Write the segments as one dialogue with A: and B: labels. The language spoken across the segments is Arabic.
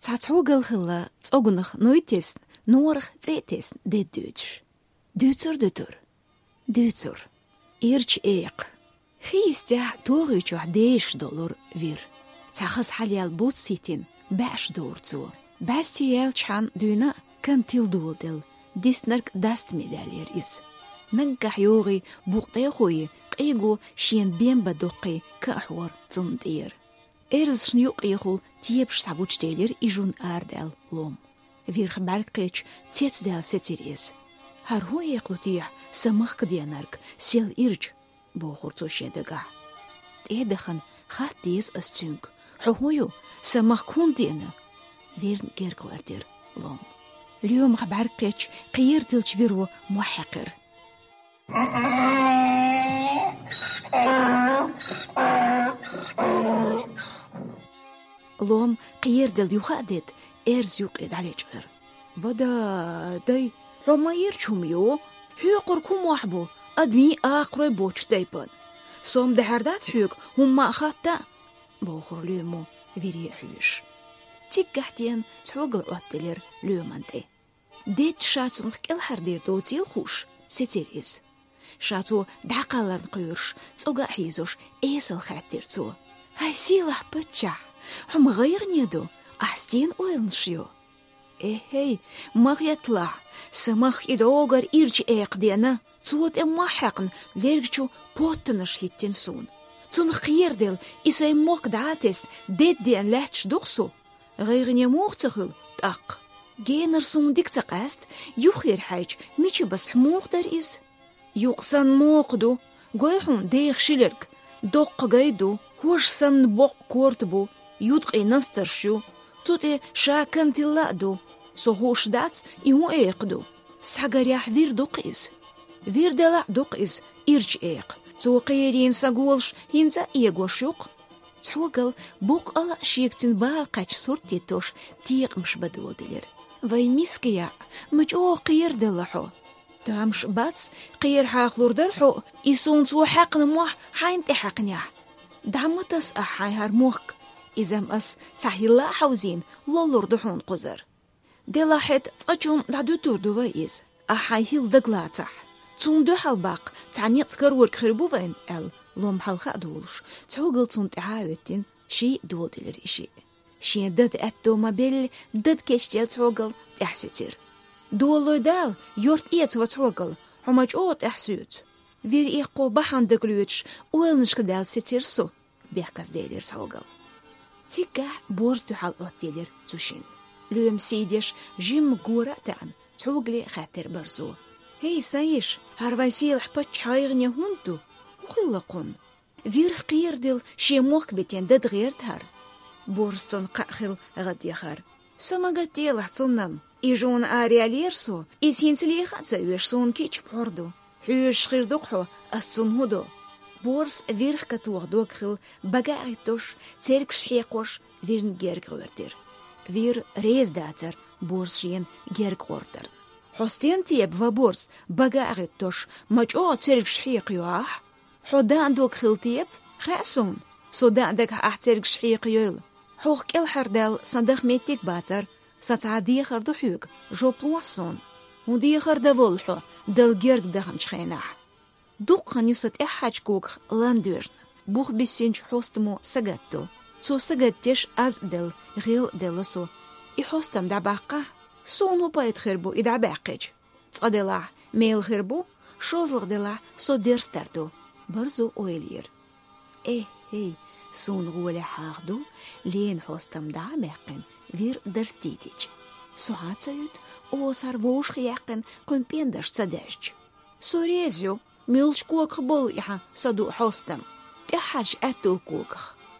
A: تعوقل خلا تأجنخ نويتس نورخ تيتس دي دوتر إيرش إيق خيستح توغيشو $10 فير تخص حاليال بوتسيتين باش دورتو باستيال شان دونا كان تيل ديسنرك داست ميدالير إز ننجح يوغي بوقتيخوي قيقو شين بين بدوقي كأحور تندير إرز شنيوق يخول تيبش سابوش ديلير إجون آردال لوم فير خبارك قيتش تيتس دال ستيريز هر هو يقلو تيح سمخ كديانارك سيل إرج بوخورتو شيدقع تيدخن خات ديز أستونك حوهيو سمخ كون دينا فيرن جيرك واردير لوم اليوم خبارك قيتش قير تلش فيرو محقر لوم قير دل يخادد إرز يقيد على جغر ودا داي رما يرشوميو حيقر كوم وحبو أدمي آقري بوش دايبان سوم دهردات حيق هم أخاتا بوخر ليمو فيري حيوش تيقحتين تحوقل عطلير ليومانتي ديت شاتون خكال حردير دوتي الخوش ستيريز شاتو دعقالر نقيرش توقع حيزوش إيسل خاتيرتو هاي سيلح بتشح هم غير نيدو أحستين ويلنشيو هي ما يطلع سمخ يدوغر إرج إيق دينا توت محقن ليرجو بوتنش هيتنسون تون خير دل إساي موك دعاتست ديت ديان لاتش دوخسو غير نيموغ تخل تاق جينر سون ديك تقاست يخير حاج ميشي بس حموغ در إز يقسن موقدو غيحون ديخ شلرك دوق غيدو هوش سن بوق كورتبو يدقي نسترشو توتي شاكن تلادو سو هوش داتس إيمو إيقدو سحقريح فير دوقيز فير دلع دوقيز إرج إيق تو قيرين ساقولش ينزا إيقوش يوق تحوقل بوق ألا شيكتن باقاش صورتي توش تيق مش بدو دلير وي ميسكيا مجو قير دلحو تامش باتس قير حاقلور درحو إسون تو حقن موح حين تحقنيح دعمتس أحاي هرموك إزام أس تحيلا حوزين لولور دحون قزر دلاحت تقجون دعدو تردو ويز أحاي هيل دقلاتح تون دو حالباق تعنيق تكرور خربو وين لوم حلقة دولش تحوقل تون تعاوتين شي دول دلريشي شي داد أتو مابيل داد كشتيل تحوقل تحسيتير دولو دال يورت إيت وتحوقل حماج أوت أحسيوت فير إيقو بحان دقلوتش ويلنش كدال ستير سو بيحكاز ديلير تحوقل تيكا بورز تحال أوتيلير توشين لوم سيديش جيم قورة تان تحوقلي خاطر برزو هي سايش هارفايسيل حبتش حايغني هونتو وخلقون فير قير ديل شي موك بتين داد غير تهار بورستون قاخل غد يخار سما قتيل حتصنم إيجون آرياليرسو إسين تليخات سيوشسون كيش بحردو حيوش خير دوقحو أستون هدو بورس فيرخ كتوغ دوغخل بقاعتوش تيرك شحيقوش فيرن جيرك غوردير فير ريز داتر بورس شين جيرك غوردر حستين تيب وبورس بقاعتوش مجوع تيرك شحيق يوح حدان دوغخل تيب خاسون سودان دك أحترك شحيق يول حوغ كل حردال صندخ ميتيك باتر ستعدي خردو حيوغ جو بلواسون ودي خرد volho del gerg dahan scheinach. Dukhan yusat ehachkuk landurn. Buch bisinch hostmo sagatto. So sagattish az del غيل دلسو. يحوستم دعباقة. سونو بايت خربو إدعباقج. تصدلع ميل خربو. شوزلغ دلع سو ديرستردو. برزو أويلير. هي سون غولي حاغدو لين حوستم دعباقن فير درستيتيج. سوعات سيد او سرووش خياقن كن بيندش صداش. سوريزيو ميلش كوك بوليها صدو حوستم. تحرج أتو كوك.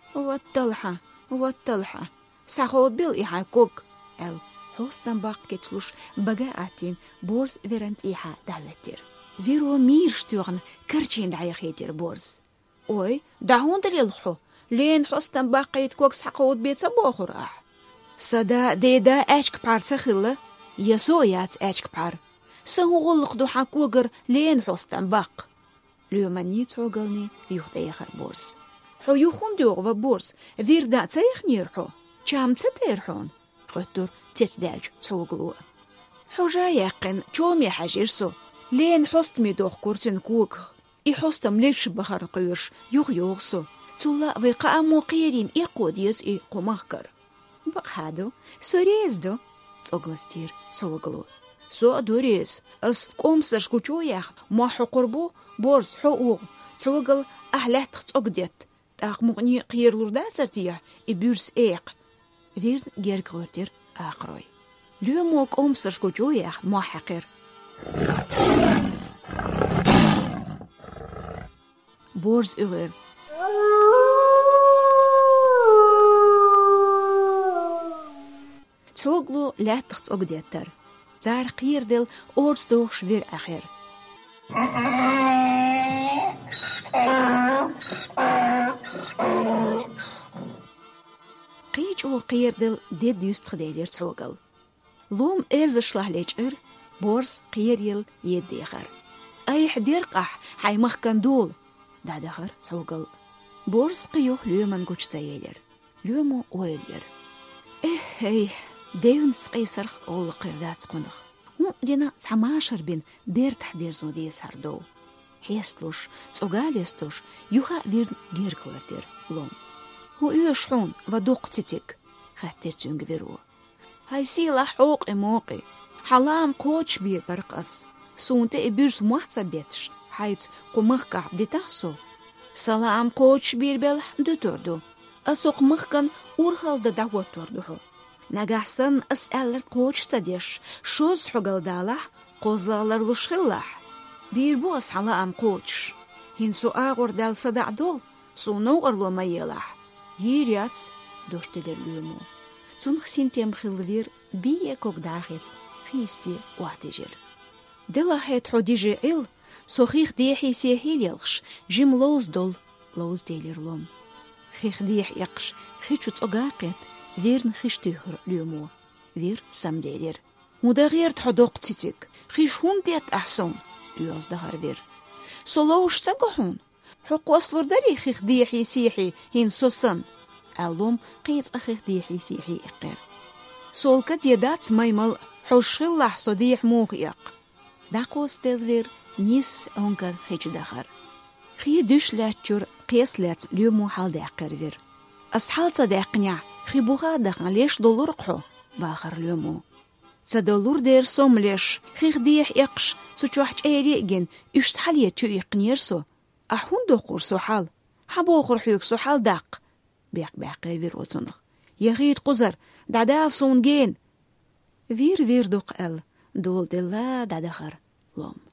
A: واتلحة. ساخود بيليها كوك. حوستم باقكتلوش بقاعتين بورز فيرنت إيها دالتير. فيرو ميرشتورن كرچين دعيخيتير بورز. اوي دعون دليلخو لين حوستم باقيت كوك ساخود بيتا بوخر صدا ديدا اشك بار تخيلة يسويات اشك بار سهو غلق دو حاكوغر لين حوستم باق ليوماني توغلني يوخديخر بورز حو يوخون ديوغ وبورز فير دا تيخ نيرحو چام تتيرحون قطر تتدالج تعوقلو حوجا يقن جومي حاجرسو لين حست ميدوخ كورتن كوك حستم ليش بخار قيرش يغيوغسو تولا ويقا موقيرين قوديز قمخكر بقهادو سوريزدو تسوغلستير تعوقلو سو دوريز اس قومسش كوچويخ ما حقربو بورز حقوق تعوقل أهلات تسوغديت تاق مغني قيرلور داسرتيح بورس ويرن جيرغورتير آقروي لو موك قومسش كوچويخ ما حقير بورز اغير تعوقلو لا تسوغديتر زار قير دل أورس دوخش وير أخير قيج او قير دل ديد يست خديلير تعوقل لوم إرزشلح ليجر بورس قير يل يديخر أي حدير قح حي مخكن دول دادخر تعوقل بورس قيوح ليومن قوش تايلير ليومو ويلير هي ديون سقيسر أول قردات قندخ دينا 19 بين بير تحضير زوديس هردو حيستلوش تسوغاليستوش يوها ويرن جيركورتير لوم هو يشحون ودوقتتك خاتير تنجفيرو هاي سيلا حوق موقي حلام قوش بير برقص سونتي بيرس محتى بيتش حيث قمخكع ديتاسو سلام قوش بير بلح دوتوردو أسوق مخكن أورخال دعوة توردوحو نجاحسن أسألر قوش تديش شوز حقل دالح قوزلالر لشخلح بيربو أسحلا قوش هنسو آغور دال صدع دول سونو أرلو ما يلح يريات دوشتدر لومو تنخ سنتيم خلوير بيه كوك داخيت خيستي واحتجر دلا حيت حديجي إل سوخيخ ديحي سيهيل يلخش جيم لوز دول لوز ديلير لوم خيخ ديح يقش خيشوت أغاقيت ويرن خيشتيهر لومو وير سامديلير مدغير تحدوق تيتك خيشون ديت أحسن يوز دهر وير سولوش تقحون حق وصلور داري خيخ ديحي سيحي هين سوسن ألوم قيت أخيخ ديحي سيحي إقير سولكت يدات مايمل حوشخل لحصو ديح موغيق داقوس تلير نيس أنكر خيش دخر خي دوش لاتشور قيس لات ليومو حال داقر وير أصحال صداقنيا خي بوغا دخن ليش دولور قحو باخر ليومو تدولور دير سوم ليش خيخ ديح يقش تشوحج ايريقين يشت حالية تشو يقنيرسو أحون دوقور سو حال حبو أخر حيوك سو حال داق بيق وير وطنخ يغيد قزر دادا سونجين وير دوق ال دول دلا دادخر لوم